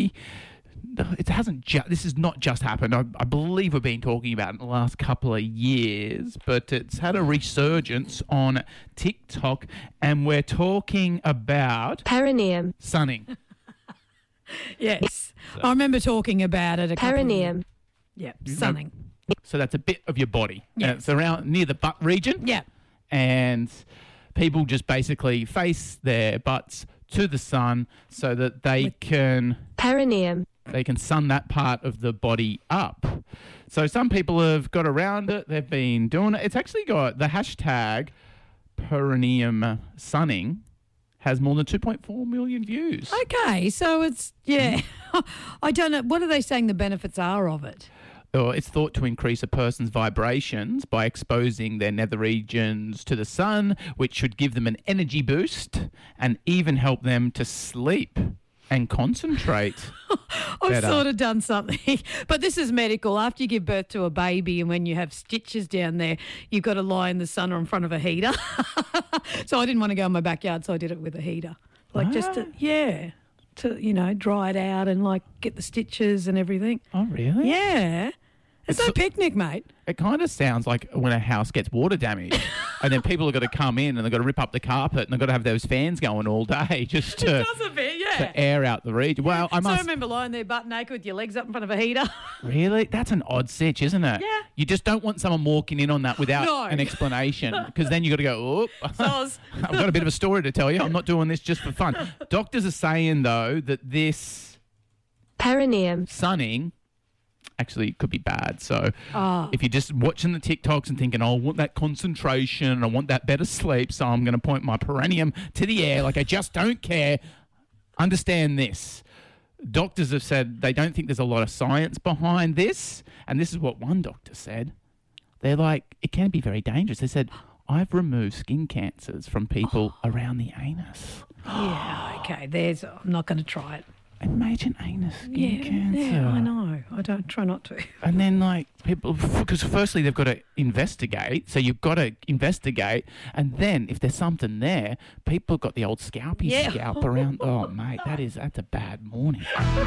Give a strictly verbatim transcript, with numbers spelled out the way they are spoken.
body. It hasn't just, this has not just happened. I, I believe we've been talking about it in the last couple of years, but it's had a resurgence on TikTok, and we're talking about perineum. Sunning. Yes. So. I remember talking about it. A perineum. Of, yeah, sunning. So that's a bit of your body. Yes. And it's around near the butt region. Yeah. And people just basically face their butts to the sun so that they With can... perineum. They can sun that part of the body up. So some people have got around it. They've been doing it. It's actually got the hashtag perineum sunning has more than two point four million views. Okay, so it's, yeah. I don't know. What are they saying the benefits are of it? Or it's thought to increase a person's vibrations by exposing their nether regions to the sun, which should give them an energy boost and even help them to sleep and concentrate. I've better. sort of done something. But this is medical. After you give birth to a baby and when you have stitches down there, you've got to lie in the sun or in front of a heater. So I didn't want to go in my backyard, so I did it with a heater. Like ah. just to, yeah, to, you know, dry it out and like get the stitches and everything. Oh, really? Yeah. It's, it's no picnic, mate. It kind of sounds like when a house gets water damage and then people have got to come in and they've got to rip up the carpet and they've got to have those fans going all day just to, it does a bit, yeah. to air out the region. Well, I must... So I remember lying there butt naked with your legs up in front of a heater. Really? That's an odd sitch, isn't it? Yeah. You just don't want someone walking in on that without no. an explanation because then you've got to go, oop. Soz. I've got a bit of a story to tell you. I'm not doing this just for fun. Doctors are saying, though, that this... perineum. Sunning... actually could be bad. So oh. if you're just watching the TikToks and thinking, oh, I want that concentration, I want that better sleep, so I'm going to point my perineum to the air like I just don't care, understand this. Doctors have said they don't think there's a lot of science behind this, and this is what one doctor said. They're like, it can be very dangerous. They said, I've removed skin cancers from people oh. around the anus. Yeah, okay, there's, I'm not going to try it. Imagine anus skin yeah, cancer. Yeah, I know. I don't try not to. And then, like, people, because firstly they've got to investigate. So you've got to investigate, and then if there's something there, people have got the old scalpy yeah. scalp around. Oh, mate, that is that's a bad morning.